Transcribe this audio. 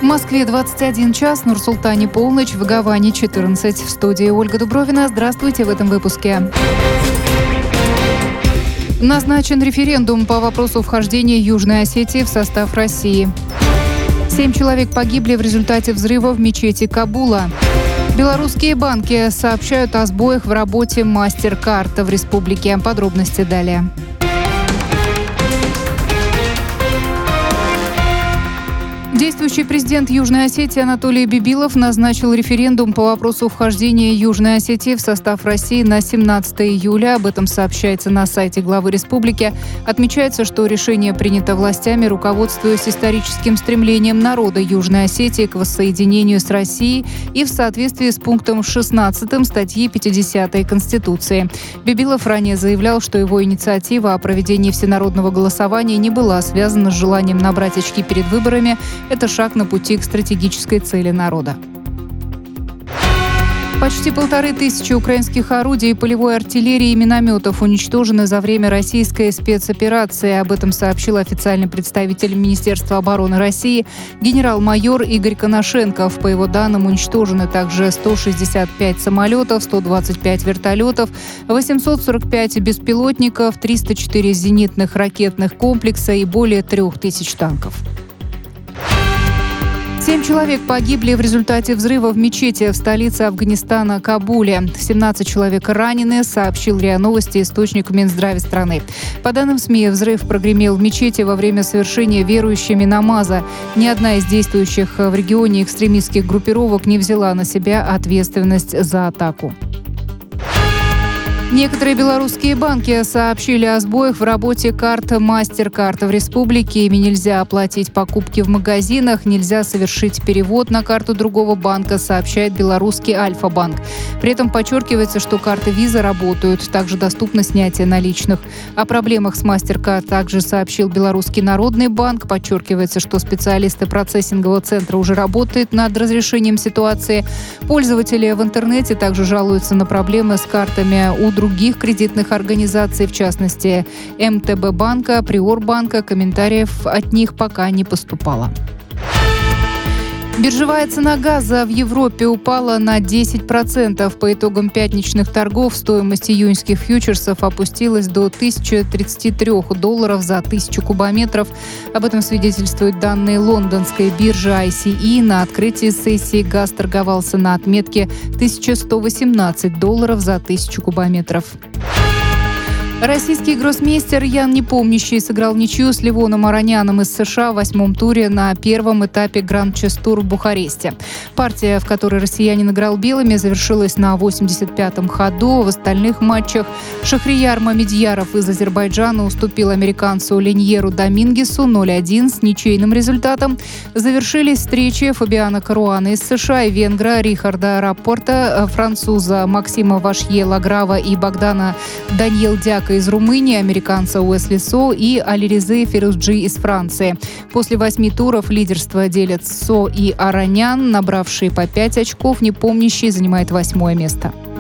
В Москве 21 час, Нур-Султане полночь, в Гаване 14. В студии Ольга Дубровина. Здравствуйте в этом выпуске. Назначен референдум по вопросу вхождения Южной Осетии в состав России. 7 человек погибли в результате взрыва в мечети Кабула. Белорусские банки сообщают о сбоях в работе MasterCard в республике. Подробности далее. Действующий президент Южной Осетии Анатолий Бибилов назначил референдум по вопросу вхождения Южной Осетии в состав России на 17 июля. Об этом сообщается на сайте главы республики. Отмечается, что решение принято властями, руководствуясь историческим стремлением народа Южной Осетии к воссоединению с Россией и в соответствии с пунктом 16 статьи 50 Конституции. Бибилов ранее заявлял, что его инициатива о проведении всенародного голосования не была связана с желанием набрать очки перед выборами. Это шаг на пути к стратегической цели народа. Почти 1500 украинских орудий, полевой артиллерии и минометов уничтожены за время российской спецоперации. Об этом сообщил официальный представитель Министерства обороны России генерал-майор Игорь Коношенков. По его данным, уничтожены также 165 самолетов, 125 вертолетов, 845 беспилотников, 304 зенитных ракетных комплекса и более 3000 танков. 7 человек погибли в результате взрыва в мечети в столице Афганистана Кабуле. 17 человек ранены, сообщил РИА Новости источник в Минздраве страны. По данным СМИ, взрыв прогремел в мечети во время совершения верующими намаза. Ни одна из действующих в регионе экстремистских группировок не взяла на себя ответственность за атаку. Некоторые белорусские банки сообщили о сбоях в работе карт MasterCard в республике. Ими нельзя оплатить покупки в магазинах, нельзя совершить перевод на карту другого банка, сообщает белорусский Альфа-банк. При этом подчеркивается, что карты Visa работают, также доступно снятие наличных. О проблемах с MasterCard также сообщил Белорусский народный банк. Подчеркивается, что специалисты процессингового центра уже работают над разрешением ситуации. Пользователи в интернете также жалуются на проблемы с картами у других кредитных организаций, в частности МТБ банка, Приор банка. Комментариев от них пока не поступало. Биржевая цена газа в Европе упала на 10%. По итогам пятничных торгов стоимость июньских фьючерсов опустилась до $1033 за 1000 кубометров. Об этом свидетельствуют данные лондонской биржи ICE. На открытии сессии газ торговался на отметке $1118 за 1000 кубометров. Российский гроссмейстер Ян Непомнящий сыграл ничью с Левоном Ароняном из США в 8-м туре на первом этапе Гранд-Чес Тур в Бухаресте. Партия, в которой россиянин играл белыми, завершилась на 85-м ходу. В остальных матчах Шахрияр Мамедьяров из Азербайджана уступил американцу Леньеру Домингесу 0-1 с ничейным результатом. Завершились встречи Фабиано Каруана из США и венгра Рихарда Рапорта, француза Максима Вашье-Лаграва и Богдана Даньелдяка из Румынии, американца Уэсли Со и Алирезы Фирузджи из Франции. После 8 туров лидерство делят Со и Аронян, набравшие по 5 очков. Непомнящий занимает 8-е место.